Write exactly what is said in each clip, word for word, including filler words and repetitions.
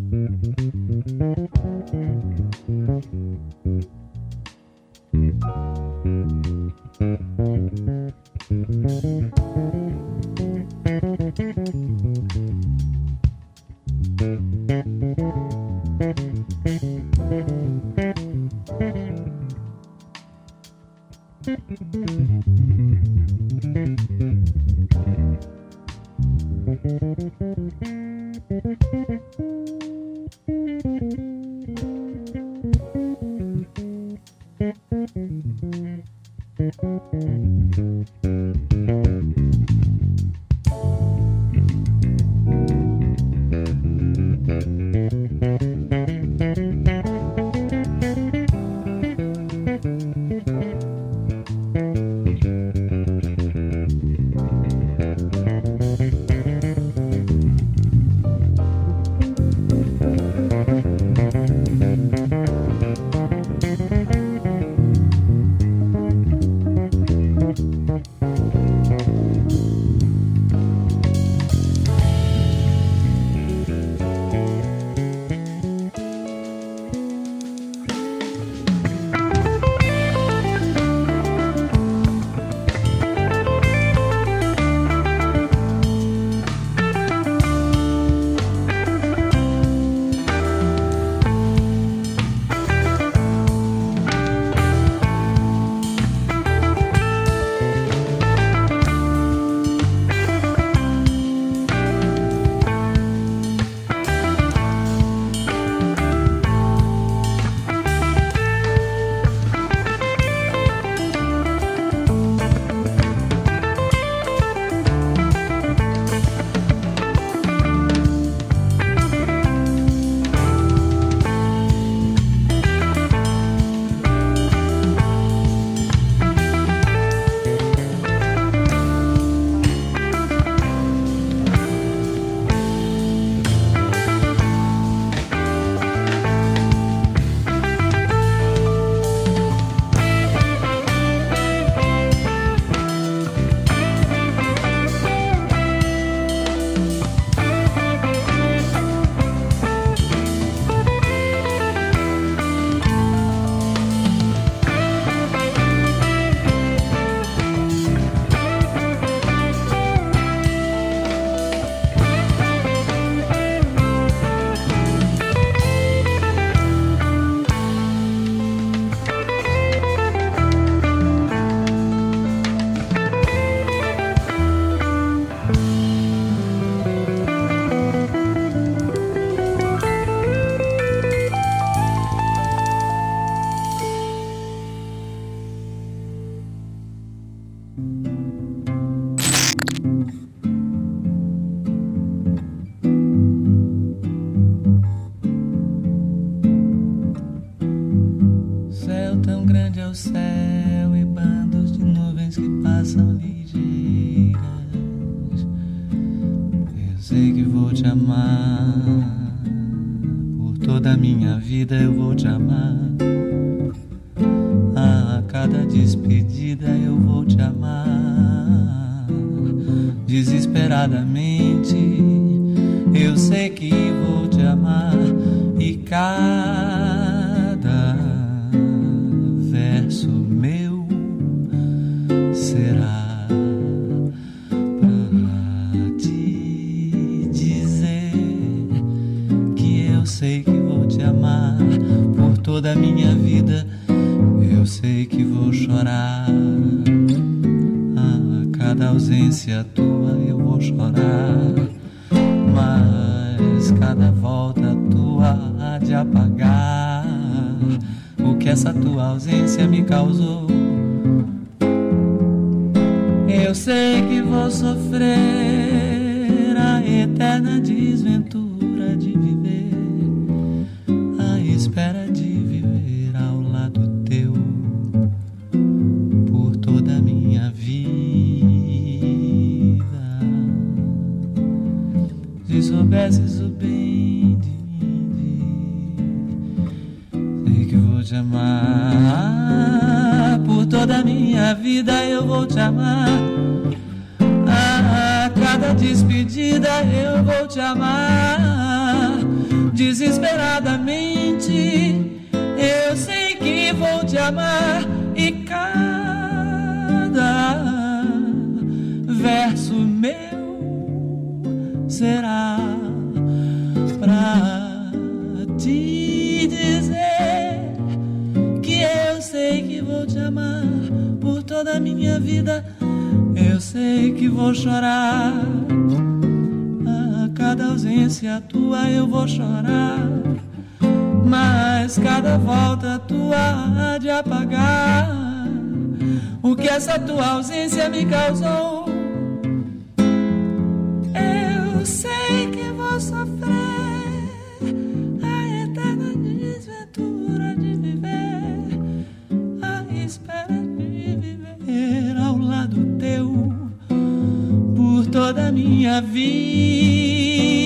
Eu vou te amar. A cada despedida eu vou te amar. Desesperadamente eu sei que vou te amar. E cada verso meu será pra te dizer que eu sei que vou te amar. Por toda a minha vida eu sei que vou chorar. A cada ausência tua eu vou chorar. Mas cada volta tua há de apagar o que essa tua ausência me causou. Eu sei que vou sofrer a eterna desventura de viver à espera de viver ao lado teu por toda a minha vida. Se soubesses o bem de mim, sei que vou te amar. Por toda a minha vida eu vou te amar. A cada despedida eu vou te amar. desesperadamente. Eu sei que vou te amar e cada verso meu será pra te dizer que eu sei que vou te amar por toda a minha vida. Eu sei que vou chorar, a cada ausência tua eu vou chorar, mas cada volta tua há de apagar o que essa tua ausência me causou. Eu sei que vou sofrer a eterna desventura de viver à espera de viver ao lado teu por toda a minha vida.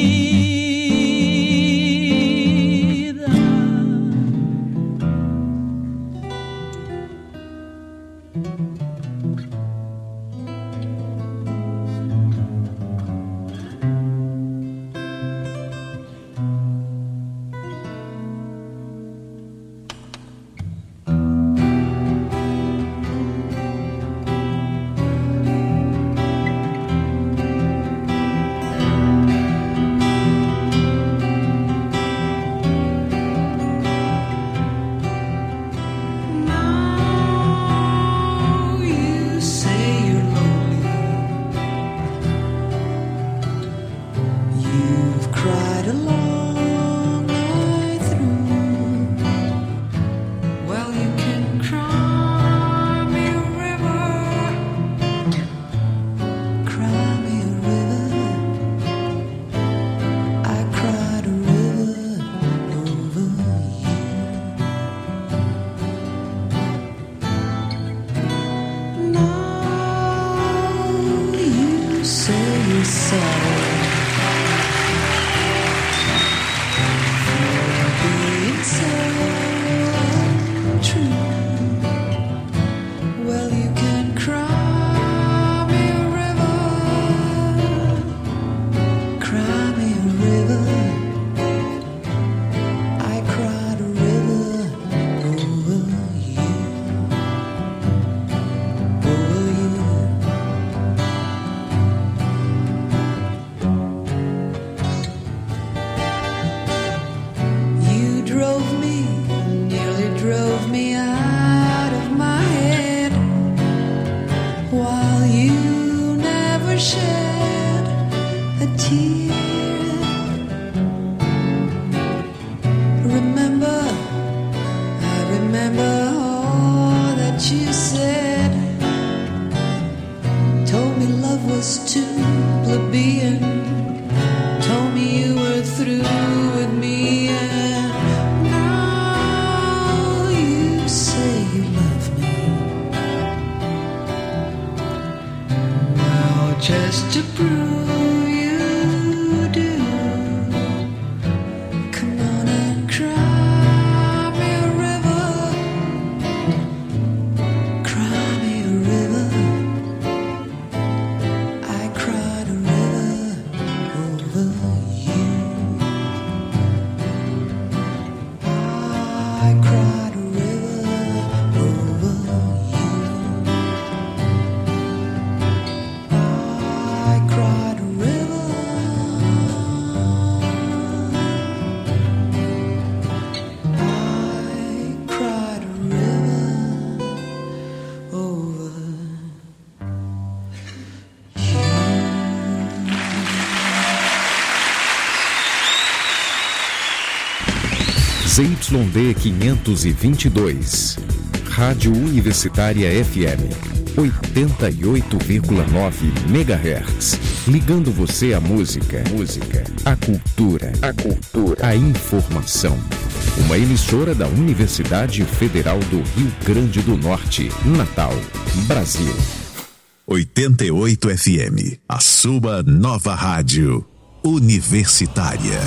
Z Y D quinhentos e vinte e dois, Rádio Universitária F M, oitenta e oito vírgula nove megahertz, ligando você à música, música, à cultura, a cultura, à informação. Uma emissora da Universidade Federal do Rio Grande do Norte, Natal, Brasil. oitenta e oito F M, a sua nova rádio universitária.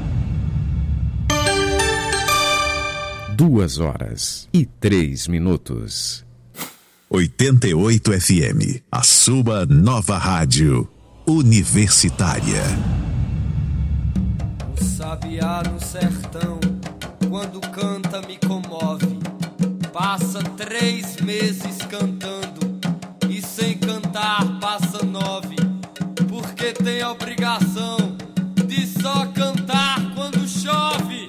Duas horas e três minutos. oitenta e oito F M, a sua nova rádio universitária. sabiá no sertão, quando canta me comove. Passa três meses cantando e sem cantar passa nove, porque tem a obrigação de só cantar quando chove.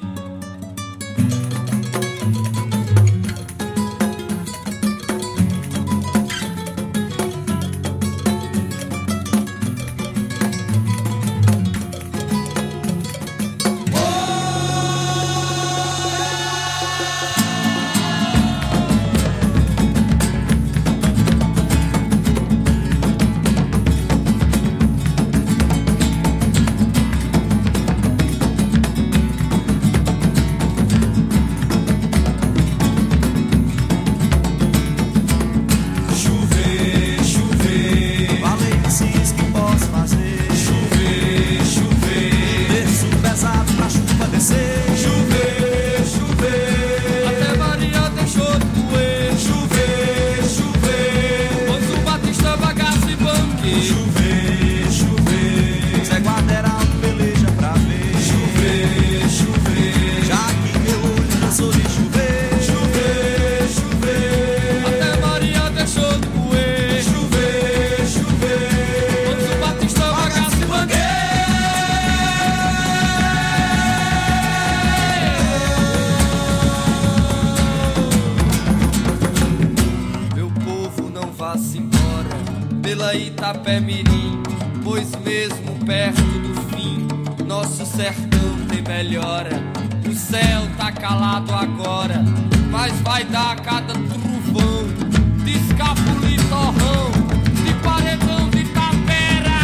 Itapemirim, pois mesmo perto do fim, nosso sertão tem melhora. O céu tá calado agora, mas vai dar cada trovão de escapulo e torrão, de paredão de tapera.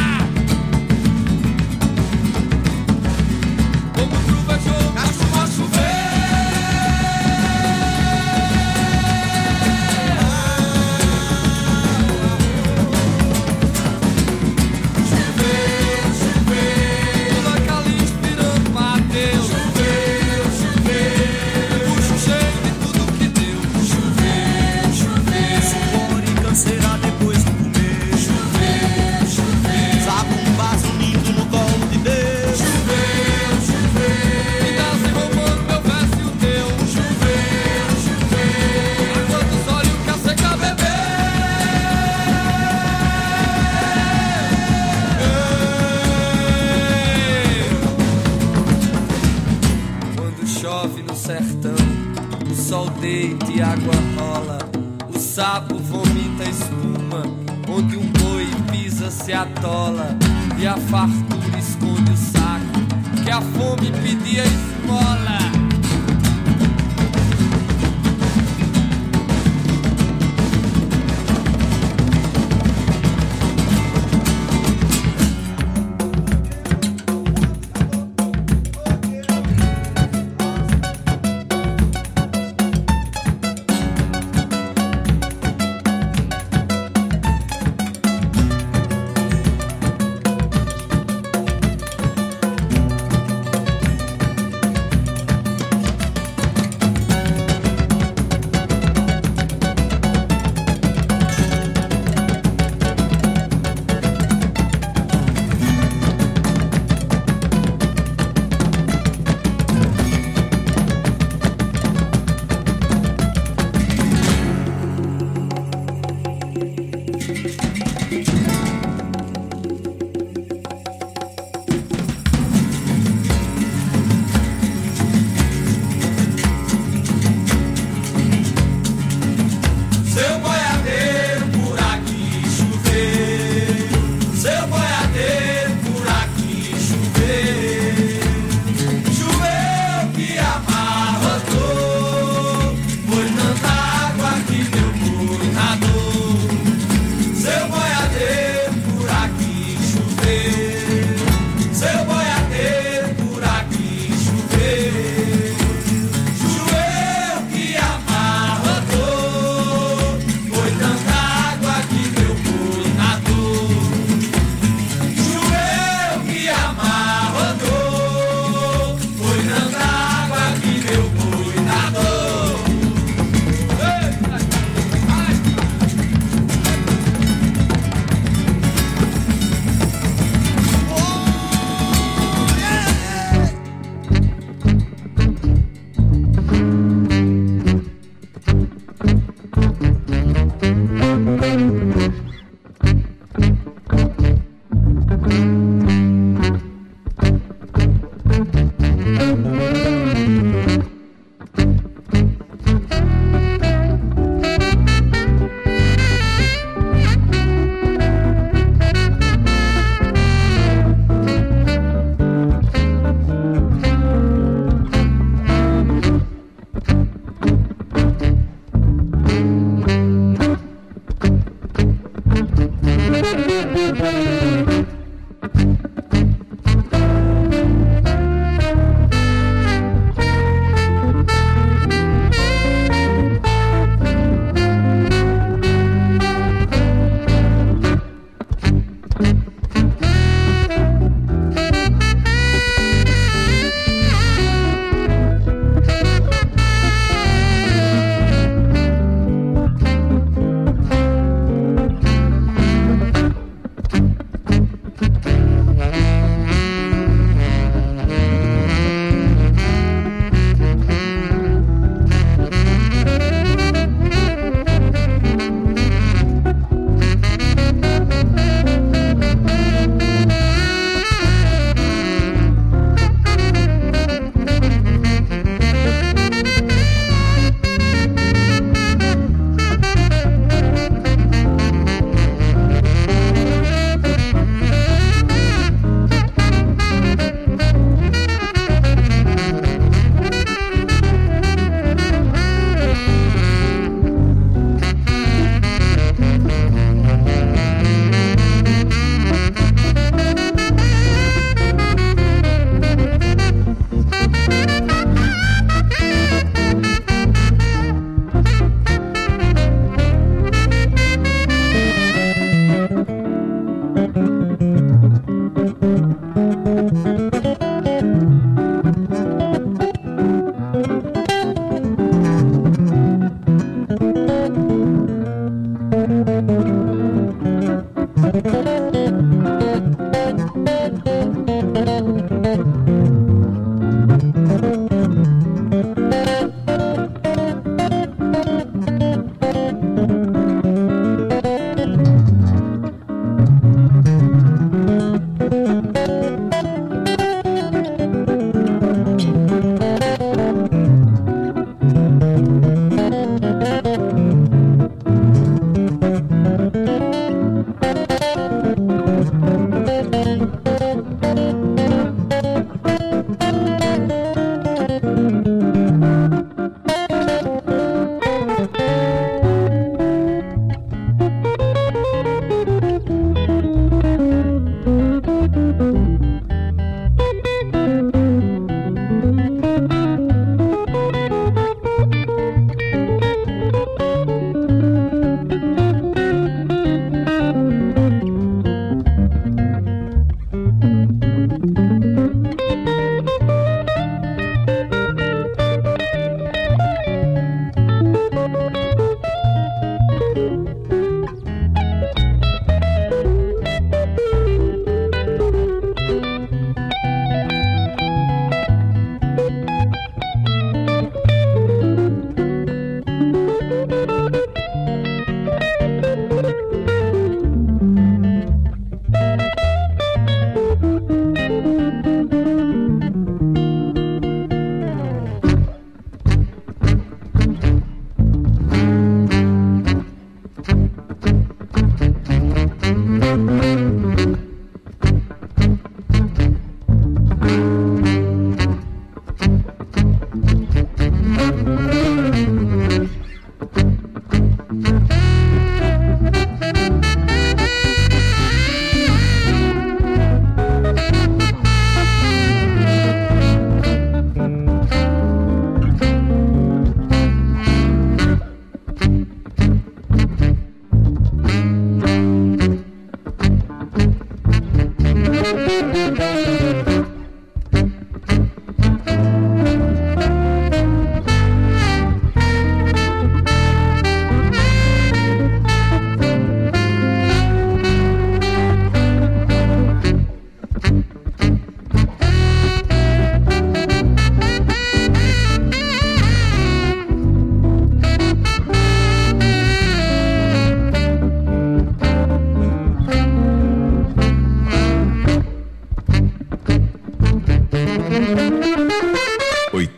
Como trovejou, a chuva chover. E água rola, o sapo vomita espuma, onde um boi pisa se atola, e a fartura esconde o saco, que a fome pedia esmola.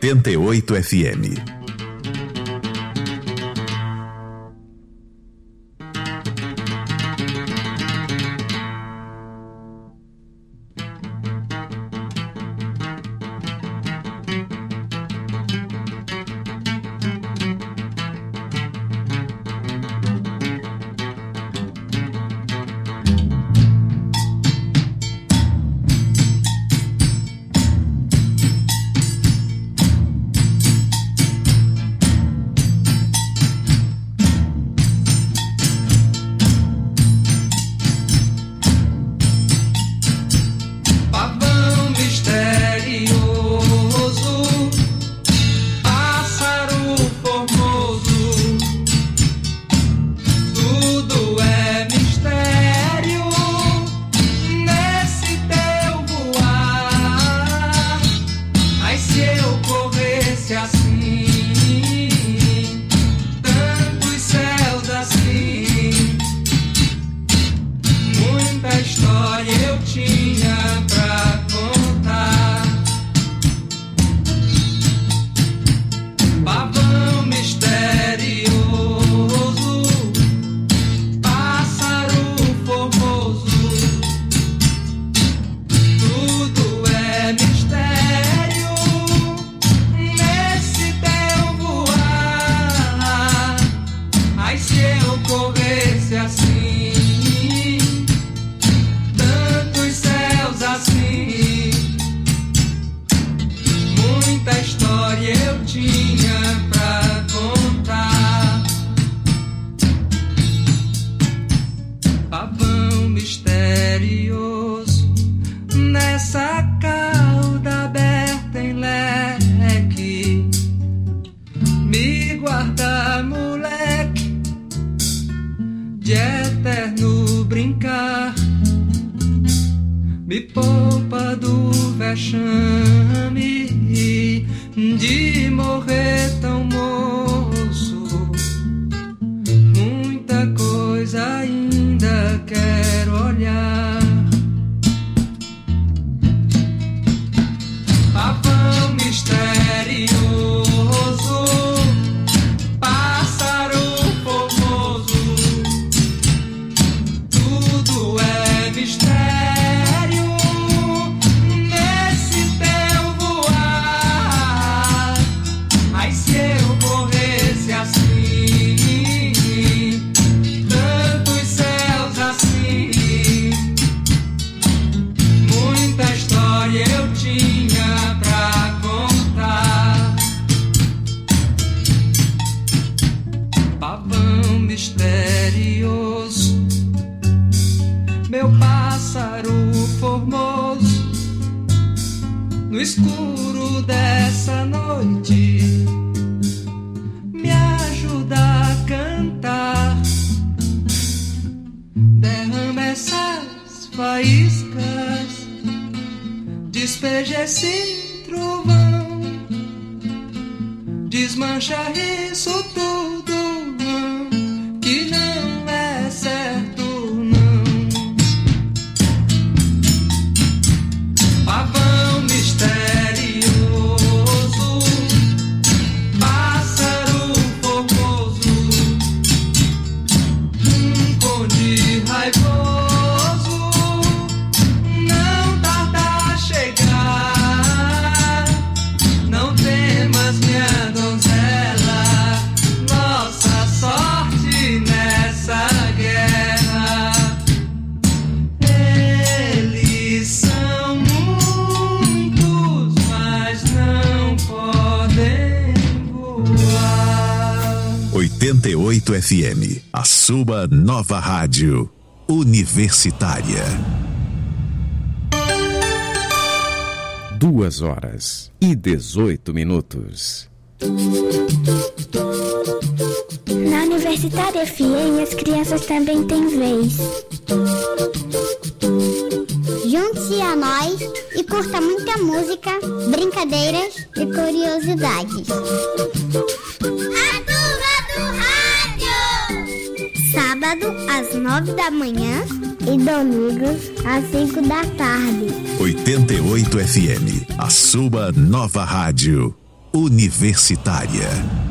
oitenta e oito F M. oitenta e oito F M, a sua nova rádio universitária. Duas horas e dezoito minutos. Na Universitária F M, as crianças também têm vez. Junte-se a nós e curta muita música, brincadeiras e curiosidades. A turma do rádio! Sábado às nove da manhã e domingos às cinco da tarde. oitenta e oito F M, a sua nova rádio Universitária.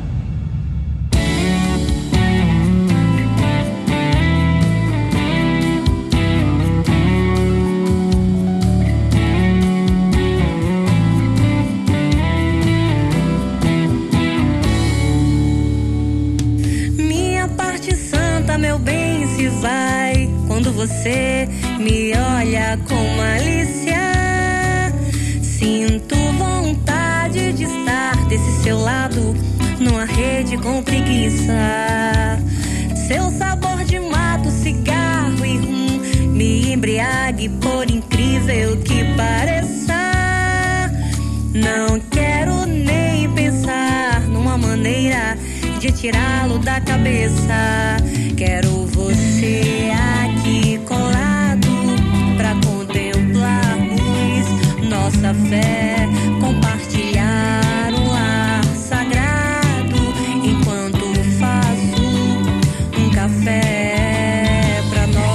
Minha parte santa, meu bem, se vai quando você me olha com malícia. Sinto vontade de estar desse seu lado, numa rede com preguiça. Seu sabor de mato, cigarro e rum me embriague, por incrível que pareça. Não quero nem pensar numa maneira de tirá-lo da cabeça. Quero você aqui colado pra contemplarmos nossa fé, compartilhar um lar sagrado enquanto faço um café pra nós,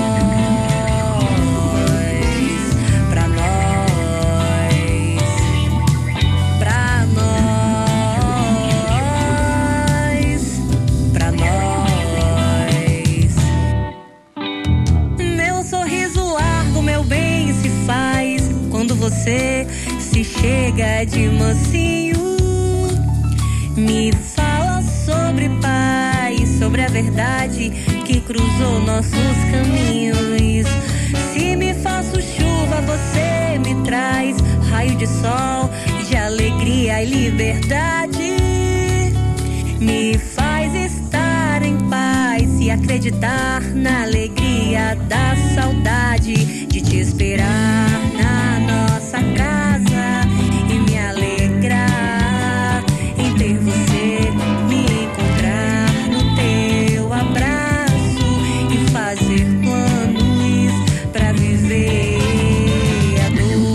pra nós, pra nós, pra nós. Meu sorriso largo, meu bem, se faz quando você se chega de mansinho. Me fala sobre paz, sobre a verdade que cruzou nossos caminhos. Se me faço chuva, você me traz raio de sol, de alegria e liberdade. Me faz estar em paz e acreditar na alegria da saudade de te esperar na nossa casa e me alegrar em ter você, me encontrar no teu abraço e fazer planos pra viver a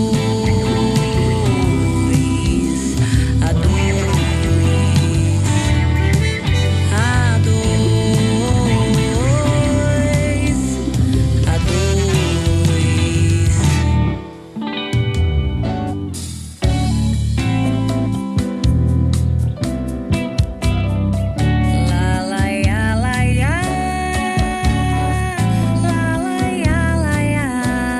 dois, a dois, a dois, a dois. La la ya la ya, la la ya la ya.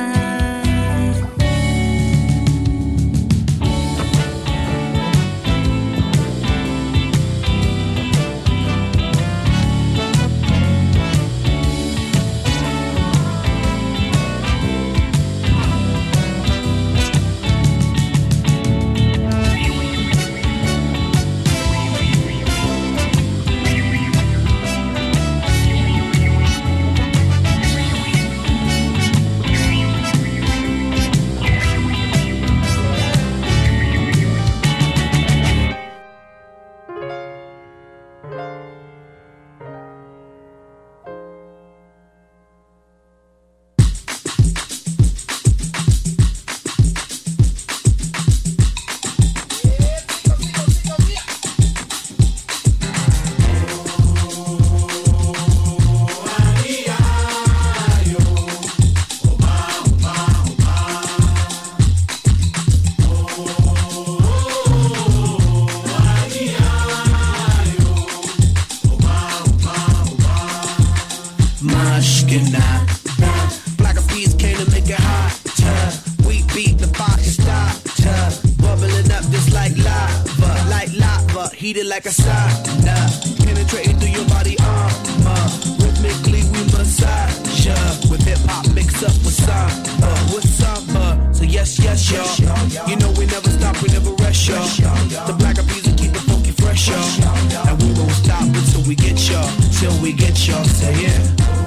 Mushkina. Black of peas came to make it hot. We beat the fire starter, bubbling up just like lava, like lava, heated like a sauna, penetrating through your body armor. Rhythmically we massage ya, with hip hop mixed up with samba, with samba. So yes, yes, y'all. You know we never stop, we never rest, y'all. The black of peas will keep the funky fresh, y'all. And we won't stop until we get y'all, till we get y'all. Say yeah.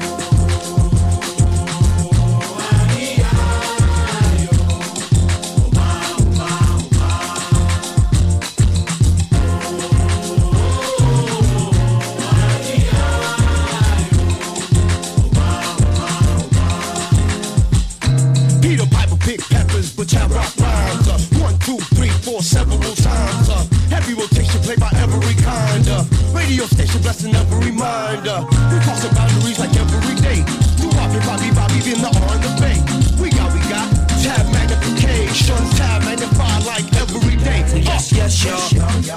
But I rock rhymes, uh, one, two, three, four, several times. Uh, heavy rotation played by every kind. Uh, radio station blessing every mind. Uh, we crossing boundaries like every day. Do Bobby, Bobby, Bobby in the on the bay. We got, we got tab magnification, tab magnified like every day. Uh, yes, yes, y'all.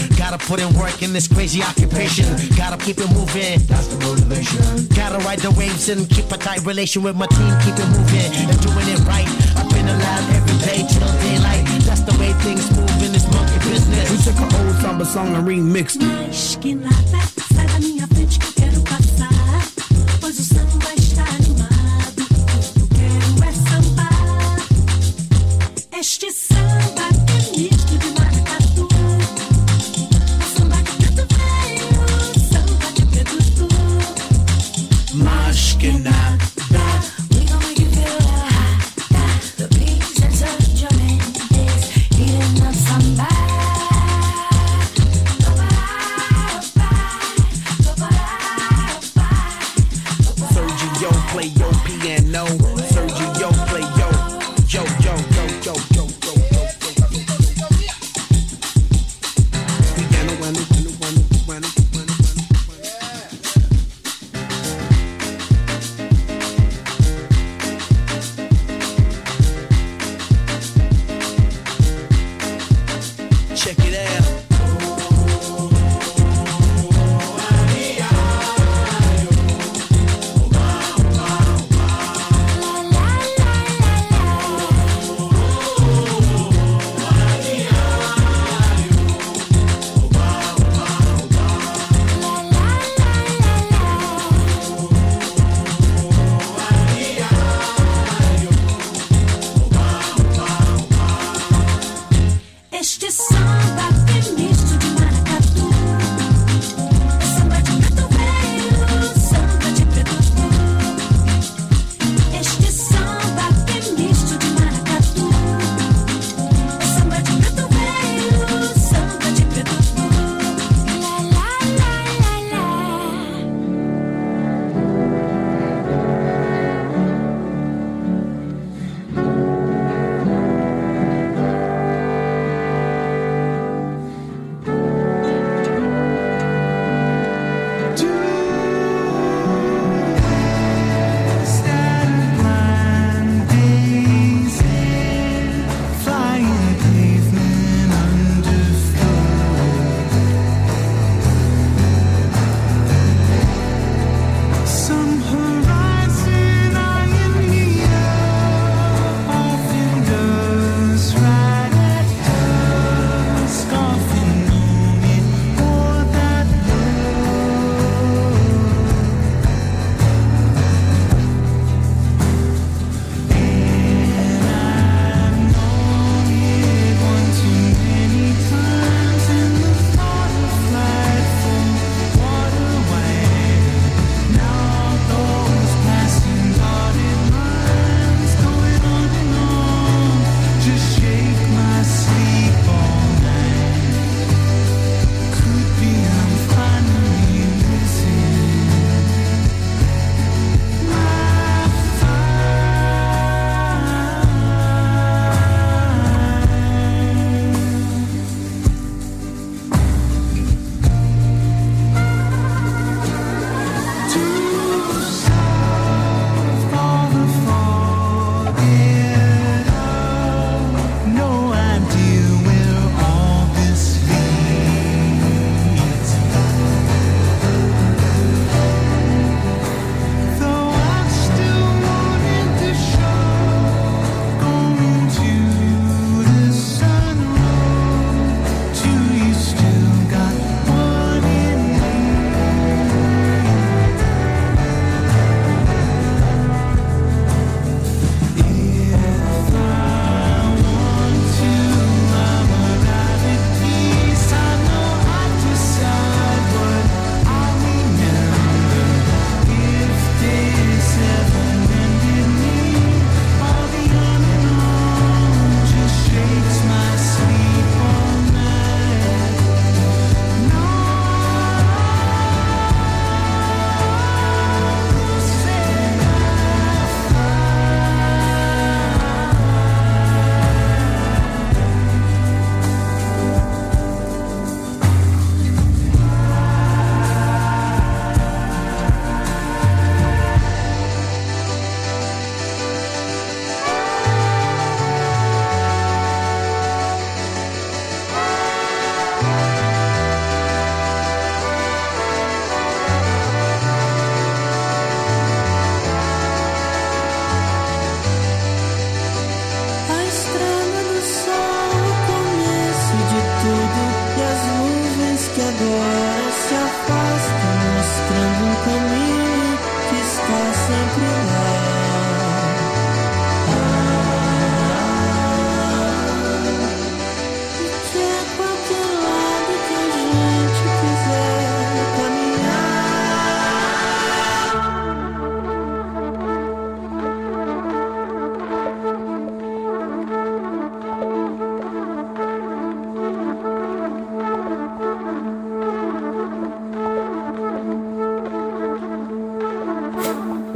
Gotta put in work in this crazy occupation. Gotta keep it moving. That's the motivation. Gotta ride the waves and keep a tight relation with my team. Keep it moving and doing it right. I've been alive every day till daylight. That's the way things move in this monkey business. We took an old samba song and remixed it. Mas que nada, sai da minha frente que eu quero passar. Pois o samba está animado. Eu quero é sambar. Este samba que é misto de maracatu. Samba de preto velho, samba de preto tu. Mas que nada. We gon' make you feel hot. The beats and touch your hands. Eating up samba.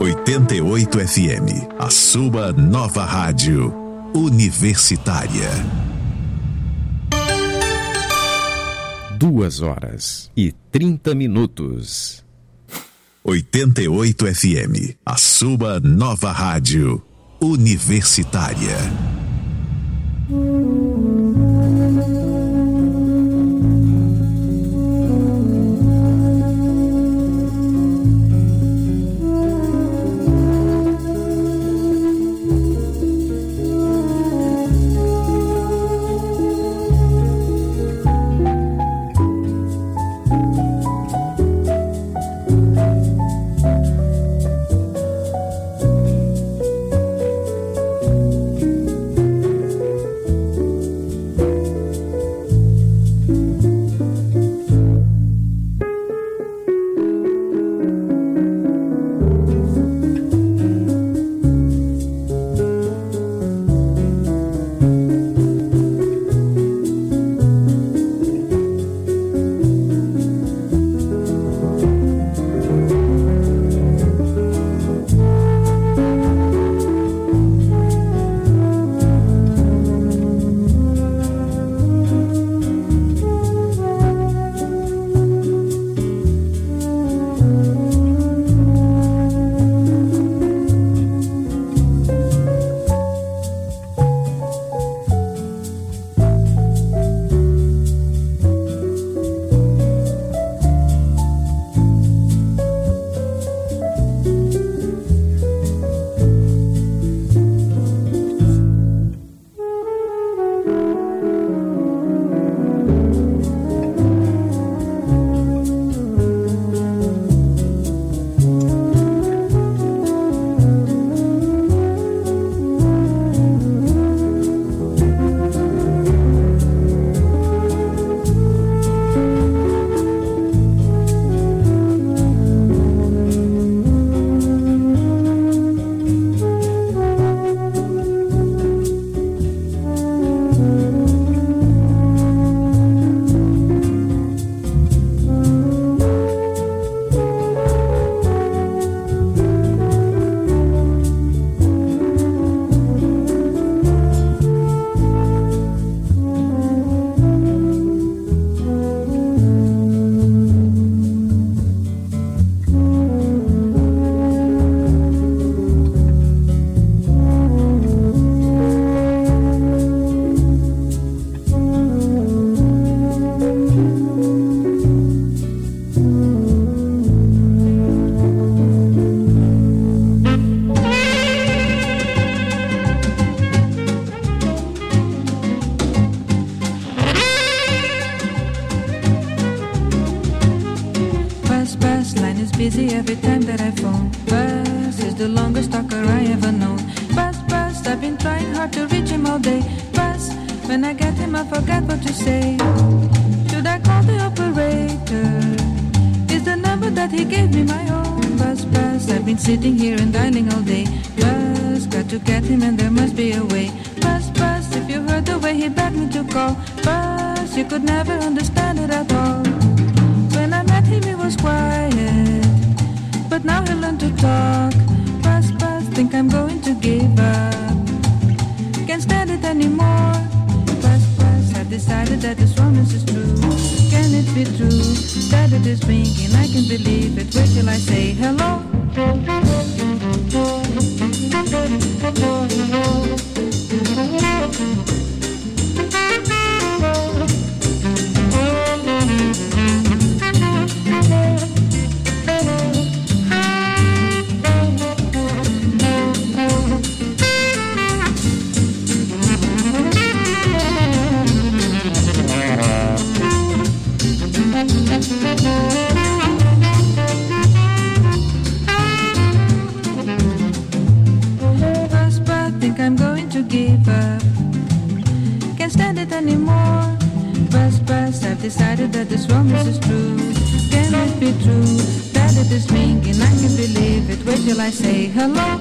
oitenta e oito F M, a sua nova rádio universitária. Duas horas e trinta minutos. oitenta e oito F M, a sua nova rádio universitária. busy every time that I phone. Buzz is the longest talker I ever known. Buzz, Buzz, I've been trying hard to reach him all day. Buzz, when I get him I forgot what to say. Should I call the operator? Is the number that he gave me my own? Buzz, Buzz, I've been sitting here and dialing all day. Buzz, got to get him and there must be a way. Buzz, Buzz, if you heard the way he begged me to call. Buzz, you could never understand it at all. When I met him he was quiet, but now he learned to talk. Buzz, Buzz, think I'm going to give up. Can't stand it anymore. Buzz, Buzz, I've decided that this romance is true. Can it be true that it is ringing? I can believe it. Wait till I say hello. I'm going to give up. Can't stand it anymore. Buzz, Buzz, I've decided that this romance is true. Can it be true that it is ringing? I can believe it. Wait till I say hello.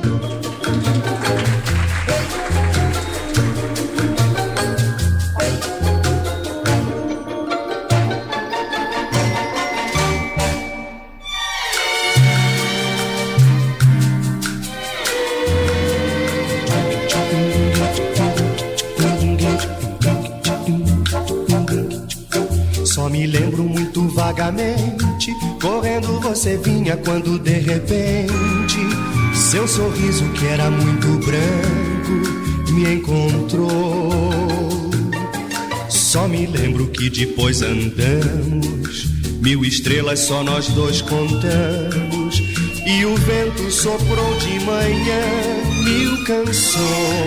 muito vagamente. Correndo você vinha quando de repente seu sorriso que era muito branco me encontrou. Só me lembro que depois andamos, mil estrelas só nós dois contamos. E o vento soprou de manhã mil canções.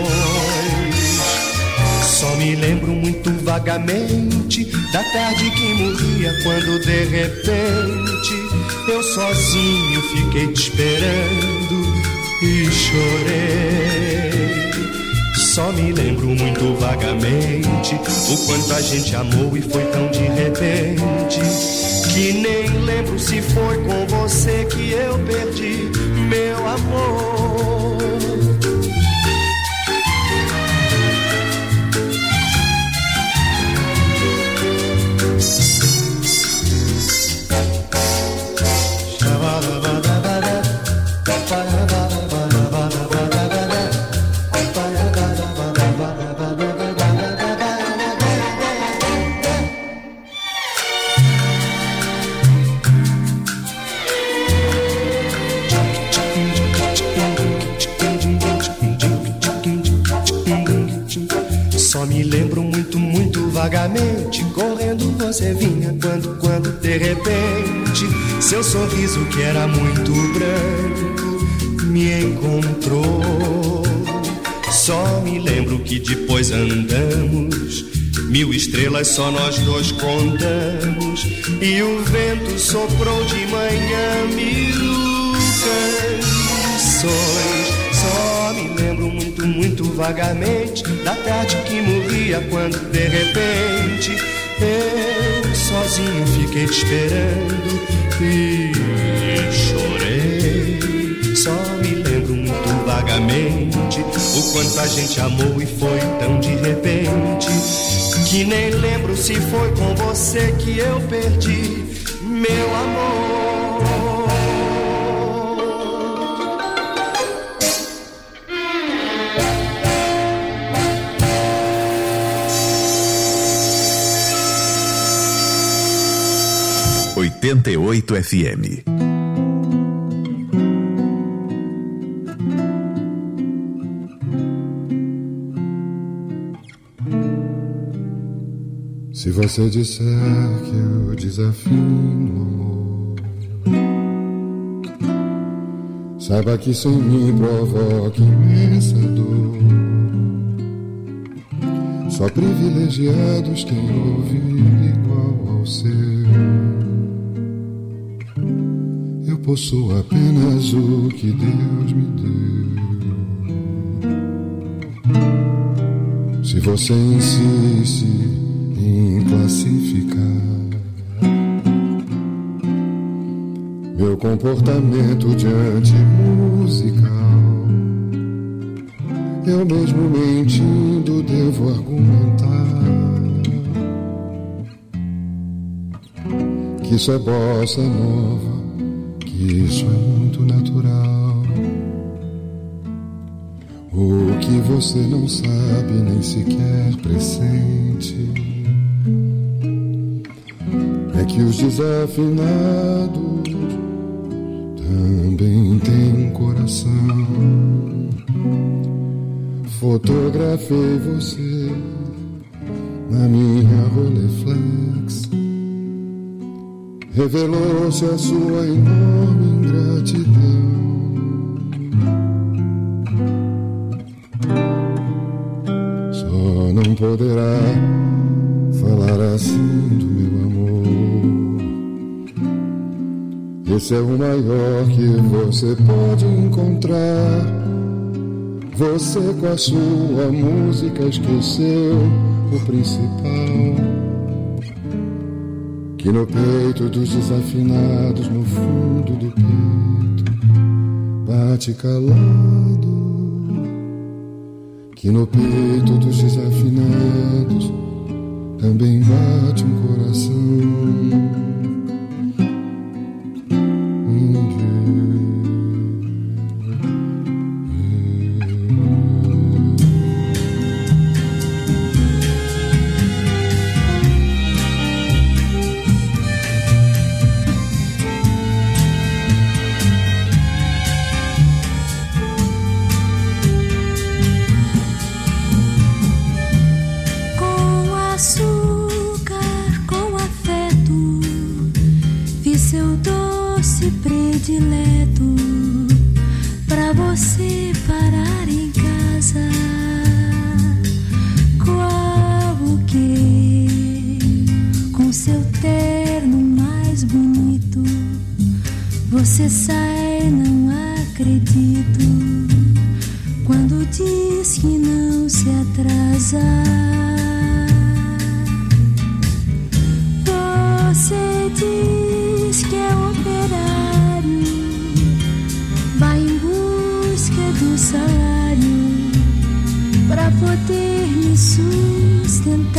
Só me lembro muito vagamente da tarde que morria quando de repente eu sozinho fiquei te esperando e chorei. Só me lembro muito vagamente o quanto a gente amou e foi tão de repente que nem lembro se foi com você que eu perdi meu amor. Só me lembro muito, muito vagamente. Correndo você vinha quando, quando de repente seu sorriso que era muito branco me encontrou. Só me lembro que depois andamos, mil estrelas só nós dois contamos. E o vento soprou de manhã mil canções. Só me lembro muito, muito vagamente da tarde que morria quando de repente eu sozinho fiquei te esperando e chorei. Só me lembro muito vagamente o quanto a gente amou e foi tão de repente que nem lembro se foi com você que eu perdi meu amor. oitenta e oito F M. Se você disser que eu desafino o amor, saiba que sem mim provoca imensa dor. Só privilegiados têm ouvido igual ao seu. Eu possuo apenas o que Deus me deu. Se você insiste em classificar meu comportamento diante musical, eu mesmo mentindo devo argumentar que isso é bossa nova, que isso é muito natural. O que você não sabe nem sequer pressente é que os desafinados também têm um coração. Fotografei você na minha Rolleiflex. Revelou-se a sua enorme ingratidão. Só não poderá falar assim do meu amor. Esse é o maior que você pode encontrar. Você com a sua música esqueceu o principal, que no peito dos desafinados, no fundo do peito, bate calado. Que no peito dos desafinados também bate um coração. seu doce predileto, pra você parar em casa. Qual o que? Com seu terno mais bonito, você sai, não acredito, quando diz que não se atrasa. Você diz que é operário, vai em busca do salário pra poder me sustentar.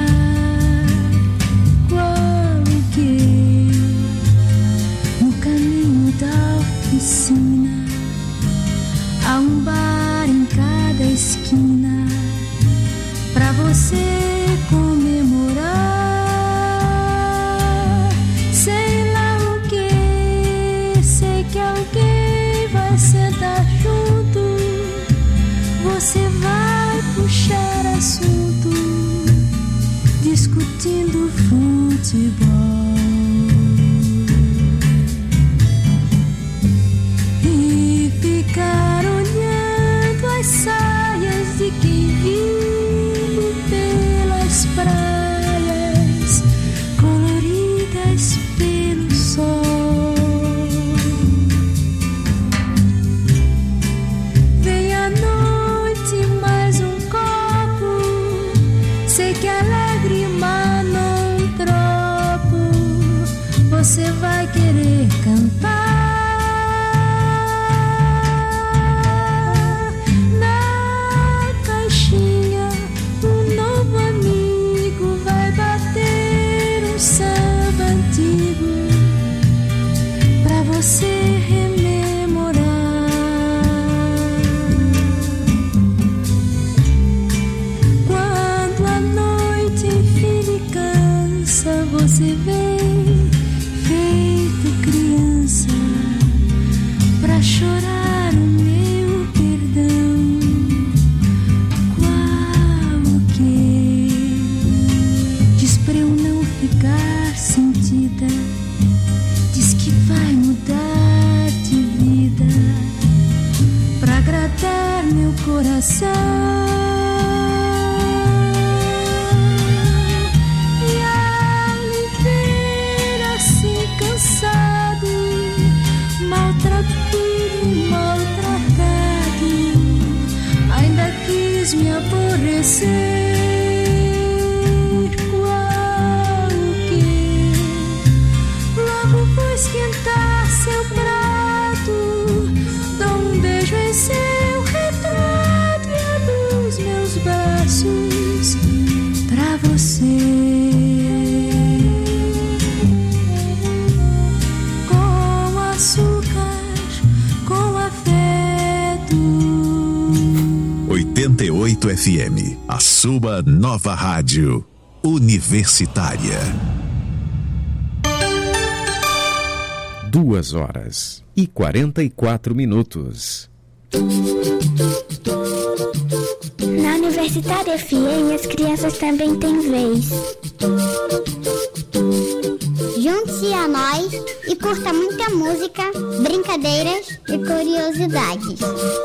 Qual o que? No caminho da oficina há um bar em cada esquina pra você comemorar. Sei lá o que, sei que alguém vai sentar junto, você vai puxar assunto, discutindo futebol. E ficar olhando as saias de quem vive pelas praias coloridas pelo sol. Vem à noite mais um copo, sei que alegre, mas não tropo, você vai querer cantar. Você rememorar. Quando a noite enfim cansa, você vem feito criança pra chorar o meu perdão. Qual o que? Diz pra eu não ficar sentida, diz que vai mudar de vida pra agradar meu coração. E ao me ver assim cansado, maltratado, maltratado, ainda quis me aborrecer. Esquentar seu prato, dou um beijo em seu retrato e abro os meus braços pra você. Com açúcar, com afeto. oitenta e oito F M, a sua nova rádio universitária. Duas horas e quarenta e quatro minutos. Na Universitária F M, as crianças também têm vez. Junte-se a nós e curta muita música, brincadeiras e curiosidades.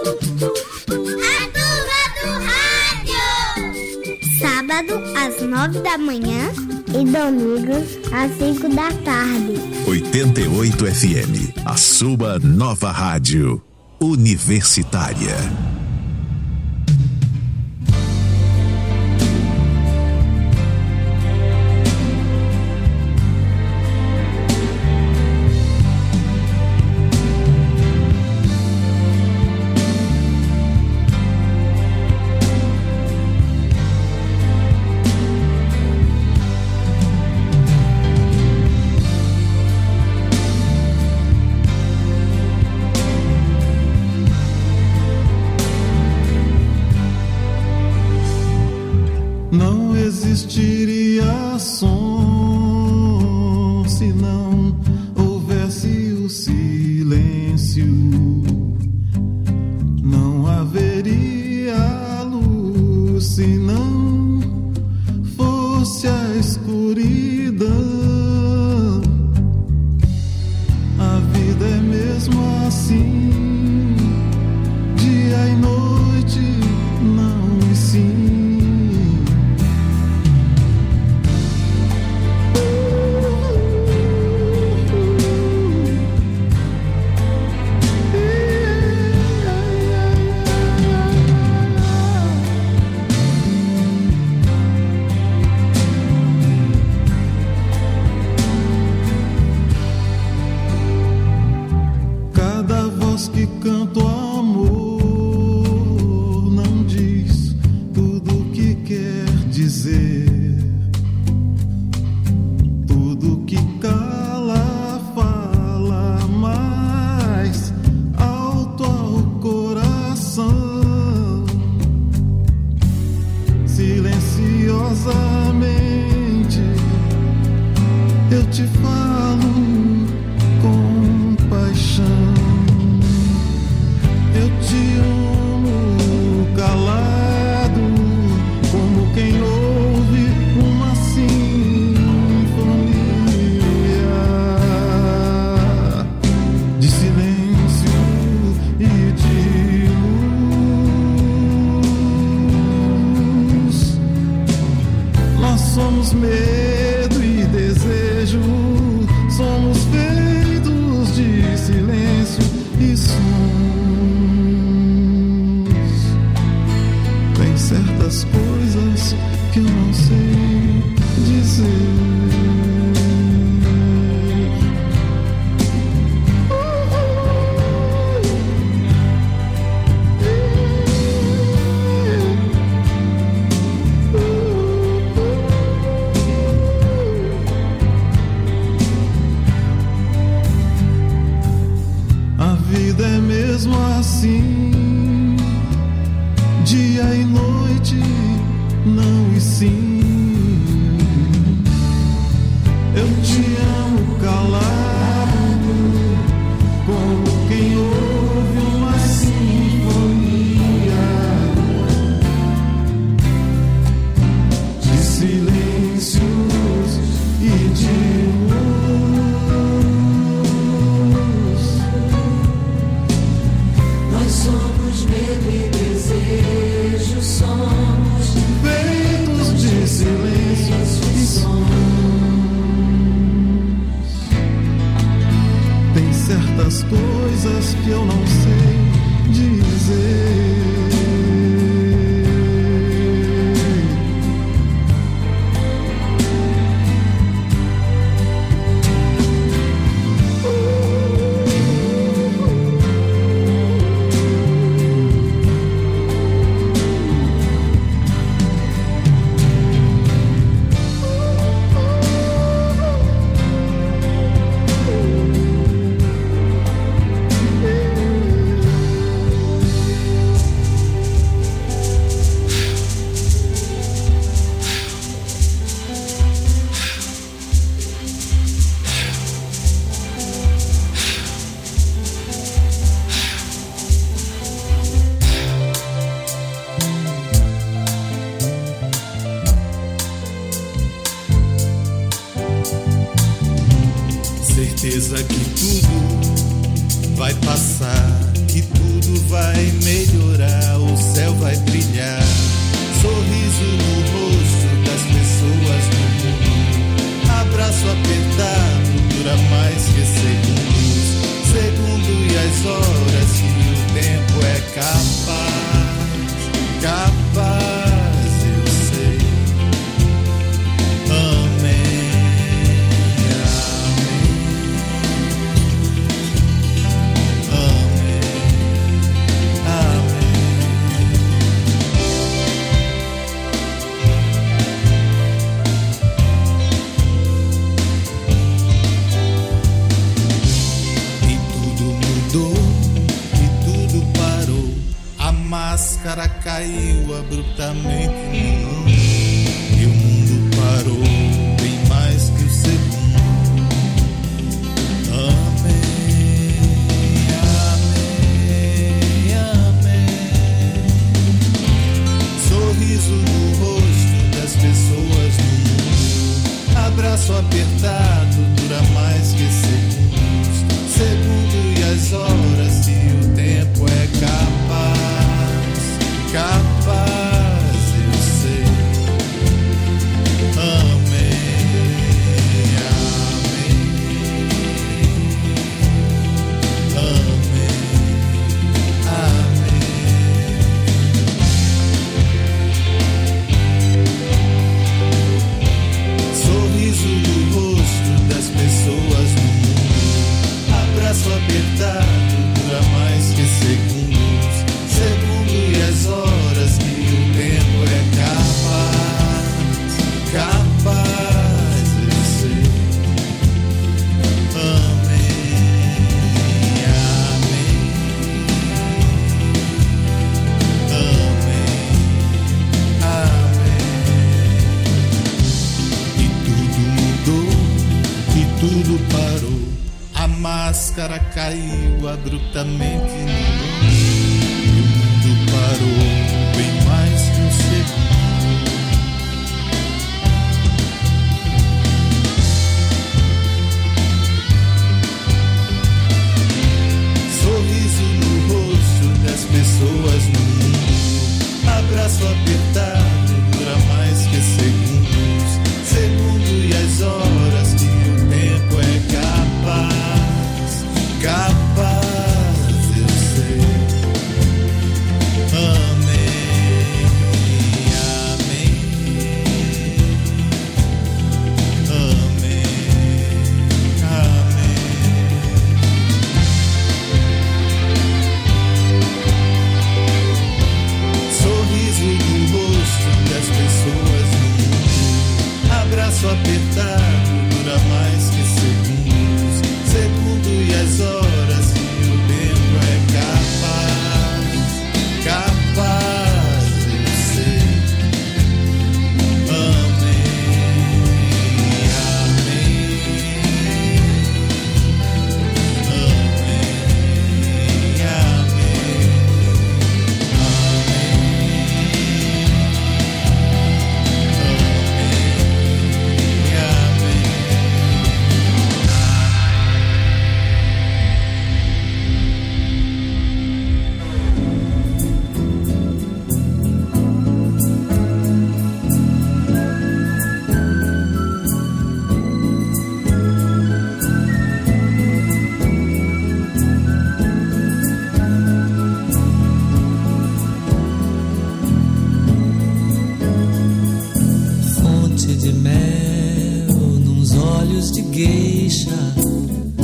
A turma do rádio! Sábado, às nove da manhã e domingo, às cinco da tarde. oitenta e oito F M, a sua nova rádio universitária. Não existiria som se não houvesse o silêncio. Não haveria luz se não fosse a escuridão. canto amor não diz tudo o que quer dizer. Tudo que cala fala mais alto ao coração. Silenciosamente eu te falo com paixão. Eu te amo calado, como quem ouve uma sinfonia de silêncio e de luz. Nós somos medo e desejo, somos feitos de silêncio e sons. Tem certas coisas que eu não sei dizer. A vida é mesmo assim, dia e noite, não e sim. Eu te amo calado, como quem ouve uma sinfonia de silêncios e de luz. Nós somos medo e desejo, somos feitos de silêncios e sons. Tem certas coisas que eu não sei dizer. Certeza que tudo vai passar, que tudo vai melhorar, o céu vai brilhar, sorriso no rosto das pessoas no mundo, abraço apertado dura mais que segundos, segundo e as horas que o tempo é capaz, capaz eu sei. Amém. A máscara caiu abruptamente e o mundo parou bem mais que o segundo. Amém, amém, amém. Sorriso no rosto das pessoas no mundo, abraço apertado dura mais que segundos, segundo e as horas que o tempo é capaz. Capaz, eu sei. máscara caiu abruptamente no mundo, e o mundo parou.